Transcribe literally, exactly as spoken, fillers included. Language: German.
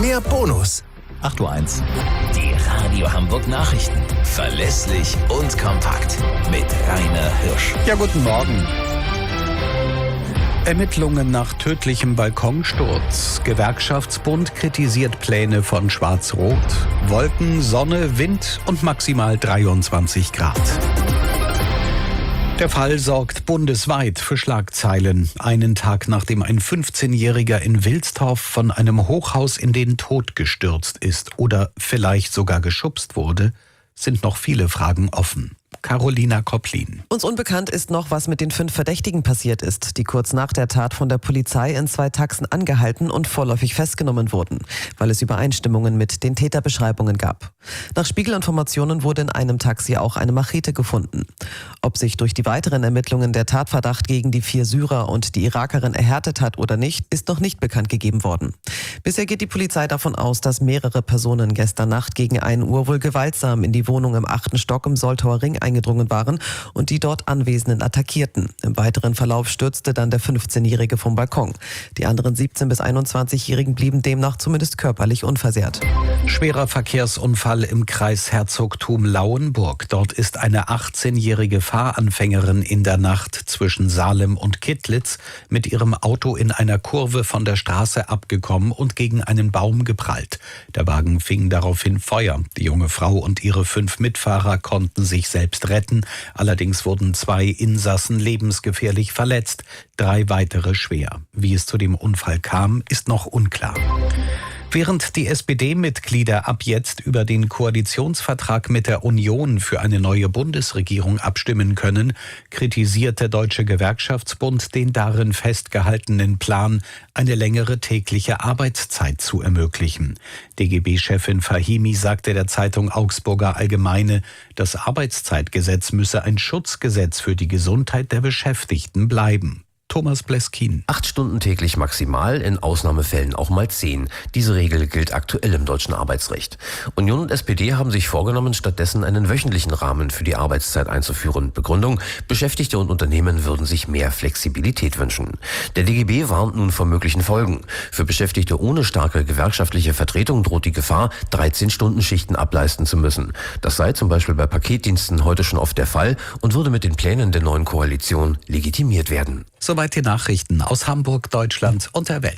mehr Bonus. acht Uhr eins. Die Radio Hamburg Nachrichten. Verlässlich und kompakt. Mit Rainer Hirsch. Ja, guten Morgen. Ermittlungen nach tödlichem Balkonsturz. Gewerkschaftsbund kritisiert Pläne von Schwarz-Rot. Wolken, Sonne, Wind und maximal dreiundzwanzig Grad. Der Fall sorgt bundesweit für Schlagzeilen. Einen Tag nachdem ein fünfzehnjähriger in Wilsdorf von einem Hochhaus in den Tod gestürzt ist oder vielleicht sogar geschubst wurde, sind noch viele Fragen offen. Carolina Kopplin. Uns unbekannt ist noch, was mit den fünf Verdächtigen passiert ist, die kurz nach der Tat von der Polizei in zwei Taxen angehalten und vorläufig festgenommen wurden, weil es Übereinstimmungen mit den Täterbeschreibungen gab. Nach Spiegelinformationen wurde in einem Taxi auch eine Machete gefunden. Ob sich durch die weiteren Ermittlungen der Tatverdacht gegen die vier Syrer und die Irakerin erhärtet hat oder nicht, ist noch nicht bekannt gegeben worden. Bisher geht die Polizei davon aus, dass mehrere Personen gestern Nacht gegen ein Uhr wohl gewaltsam in die Wohnung im achten Stock im Soltauer Ring eingedrungen waren und die dort Anwesenden attackierten. Im weiteren Verlauf stürzte dann der fünfzehnjährige vom Balkon. Die anderen siebzehn- bis einundzwanzigjährigen blieben demnach zumindest körperlich unversehrt. Schwerer Verkehrsunfall im Kreis Herzogtum Lauenburg. Dort ist eine achtzehnjährige Fahranfängerin in der Nacht zwischen Salem und Kittlitz mit ihrem Auto in einer Kurve von der Straße abgekommen und gegen einen Baum geprallt. Der Wagen fing daraufhin Feuer. Die junge Frau und ihre fünf Mitfahrer konnten sich selbst retten. Allerdings wurden zwei Insassen lebensgefährlich verletzt, drei weitere schwer. Wie es zu dem Unfall kam, ist noch unklar. Während die S P D-Mitglieder ab jetzt über den Koalitionsvertrag mit der Union für eine neue Bundesregierung abstimmen können, kritisiert der Deutsche Gewerkschaftsbund den darin festgehaltenen Plan, eine längere tägliche Arbeitszeit zu ermöglichen. D G B-Chefin Fahimi sagte der Zeitung Augsburger Allgemeine, das Arbeitszeitgesetz müsse ein Schutzgesetz für die Gesundheit der Beschäftigten bleiben. Thomas Bleskin. Acht Stunden täglich maximal, in Ausnahmefällen auch mal zehn. Diese Regel gilt aktuell im deutschen Arbeitsrecht. Union und S P D haben sich vorgenommen, stattdessen einen wöchentlichen Rahmen für die Arbeitszeit einzuführen. Begründung: Beschäftigte und Unternehmen würden sich mehr Flexibilität wünschen. Der D G B warnt nun vor möglichen Folgen. Für Beschäftigte ohne starke gewerkschaftliche Vertretung droht die Gefahr, dreizehn-Stunden-Schichten ableisten zu müssen. Das sei zum Beispiel bei Paketdiensten heute schon oft der Fall und würde mit den Plänen der neuen Koalition legitimiert werden. Soweit die Nachrichten aus Hamburg, Deutschland und der Welt.